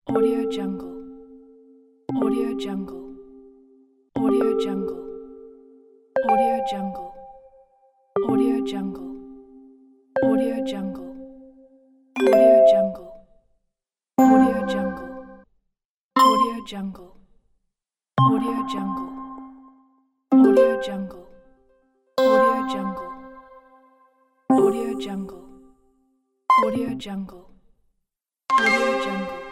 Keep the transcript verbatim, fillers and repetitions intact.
Audio Jungle. Audio Jungle. Audio Jungle. Audio Jungle. Audio Jungle. Audio Jungle. Audio Jungle. Audio Jungle. Audio Jungle. Audio Jungle. Audio Jungle. Audio Jungle. Audio Jungle. Audio Jungle. Audio Jungle.